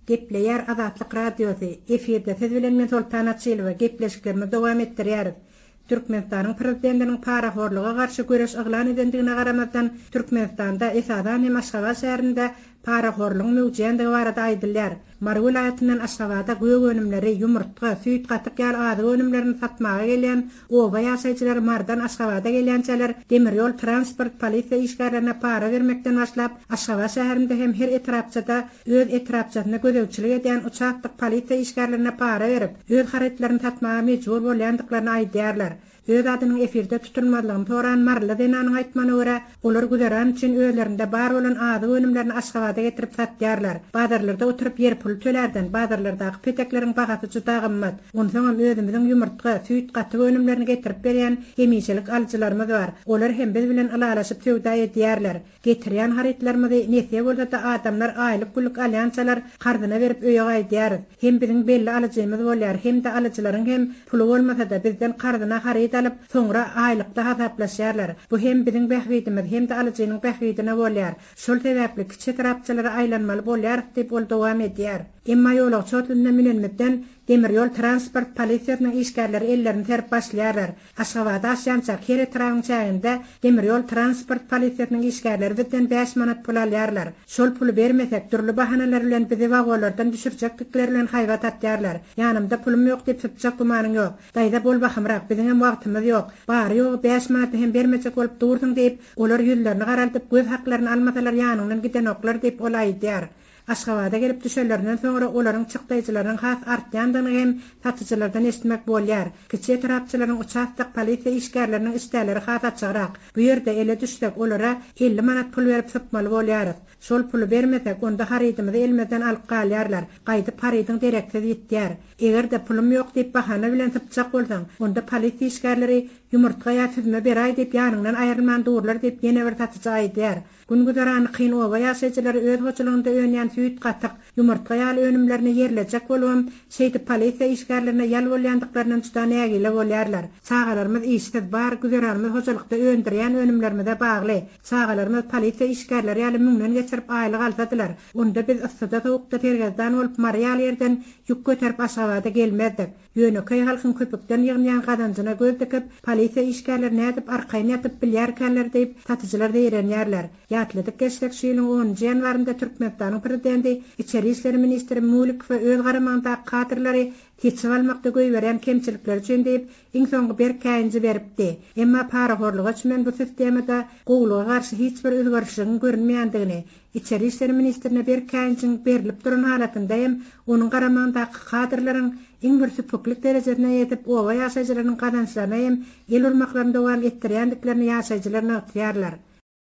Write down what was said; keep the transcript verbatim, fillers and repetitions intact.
Gepleyer Azatlyk Radiosu efirde siz bilen men Sultan Atçylova gepleşiklerimi dowam etdirýäris. Türkmenistanyň prezidentiniň paraxorlyga garşy göreş yglan edendigine garamazdan Türkmenistanda esadan hem Aşgabat şäherinde paraxorlygyň mewjudlygy barada aýdylýar. Mar vilayatynyň Aşgabatda göýek önümleri, ýumurtga, süýt gatyk ýaly ady önümlerini satmaga gelýän oba ýaşaýjylar mardan Aşgabatda gelýänçeler demir ýol transport polisiýa işgärlerine para bermekden başlap Aşgabat şäherinde hem her etrapçada öz etrapçasyna gözegçilik eden uçaklyk polisiýa işgärlerine para berip öz haratlaryny satmaga mejbur bolýandyklaryny aýdýarlar. Öz adynyň efirde tutulmadygyny toran Marla denanyň aýtmana görä, olar güzeran üçin özlerinde bar bolan ady önümlerini Aşgabatda getirip satýarlar. Bazarlarda oturup yer pul tölerden, bazarlardaky petekleriň bagasy juda gymmat. Onsoň özümiziň ýumurtga, süýt gatyk önümlerini getirip berýän hemiçelik alyjylarymyz bar. Olar hem biz bilen alalaşyp töwda edýärler. Getirýän haritlarymyzy näse bolsa da adamlar aýlyk gülük alýansalar gardyna berip öýe gaýdýar. Hem biziň belli alyjymyz bolýar, hem de alyjylaryň hem pulu bolmasa da bizden gardyna harit alyp soňra aýlykda hasaplaşýarlar. Bu hem biziň bähwidimiz hem de alyjynyň bähwidine bolýar. Şol sebäpli kiçik tarapçylara aýlanmaly bolýar diýip ol dowam edýär. Emma ýolak çotlyna minenmekden demir ýol transport polisiýasynyň işgärleri ellerini terip başlaýarlar. Aşgabat aşýança kere tragyň çäginde demir ýol transport polisiýasynyň işgärleri bizden beş manat pul alýarlar. Şol puly bermesek türlü bahanalar bilen bizi wagonlardan düşürjeklikleri bilen haýbat atýarlar. Ýanymda pulum ýok diýip süpjek gumanyň ýok. Daýda bol bahymrak, biziň hem wagtymyz ýok. Bary ýok beş manat hem bermesek bolup durdyň diýip olar ýüzlerini garalyp göz haklaryny almasalar ýanyňdan giden oklar diýip ol aýdýar. Aşgabatda gelip düşerlerinden sonra olaryň çykdaýjylaryň has artýandygyny hem satyjylardan esitmek bolýar. Kiçik tarapçylaryň uçaklyk polisiýa işgärleriniň işleri has açygyrak. Bu ýerde ele düşsek olara elli manat pul berip satmaly bolýar. Şol puly bermesek onda harydymy elmeden alyp galýarlar. Gaýdyp harydyň direksiz ýetýär. Eger de pulum ýok diýip bahana bilen sypjak bolsaň, onda polisiýa işgärleri ýumurtga ýa süzme beräý diýip ýanyňdan aýrylman durlar diýip ýene bir satyjy aýdýar. Gün güzerany kyn oba ýaşaýjylary öz hoçlygynda öňýän süýt gatyk ýumurtga ýaly önümlerini ýerlejek bolum, şeýdi polisiýa işgärlerine ýal bolýandyklarynyň juda nägile bolýarlar. Sagalarymyz işsiz bar, güzeranymyz hoçlykda öndürýän önümlerimize bagly. Sagalarymyz polisiýa işgärleri ýaly müňden geçirip aýlyk alsadylar. Onda biz yssyda sowukda tergezden bolup marýal ýerden ýük göterip Aşgabatda gelmezdik. Ýöneköy halkyň köpükden ýygnaýan gadanjyna göz dikip polisiýa işgärlerini edip arkaýyna ýatyp bilýärkenler diýip satyjylar diýerenýärler. Ýatlydyk geçsek şeýle onunjy ýanwarynda Türkmenistanyň prezidenti, içeri işleri ministri Mulik we öz garamagyndaky kadrlary keçip almakda göýberen kemçilikler üçin diýip iň soňky bir käýinji beripdi. Emma paraxorlygy üçin bu sistemada gowluga garşy hiç bir özgörüşiň görünmeýändigini, içeri işleri ministrine bir käýinjiň berilip duran halatynda hem onuň garamagyndaky kadrlaryň iň bir süpüklik derejesine ýetip oba ýaşaýjylarynyň gadançlaryna hem el urmaklaryny dowam etdirýändiklerini ýaşaýjylar näýtýärler.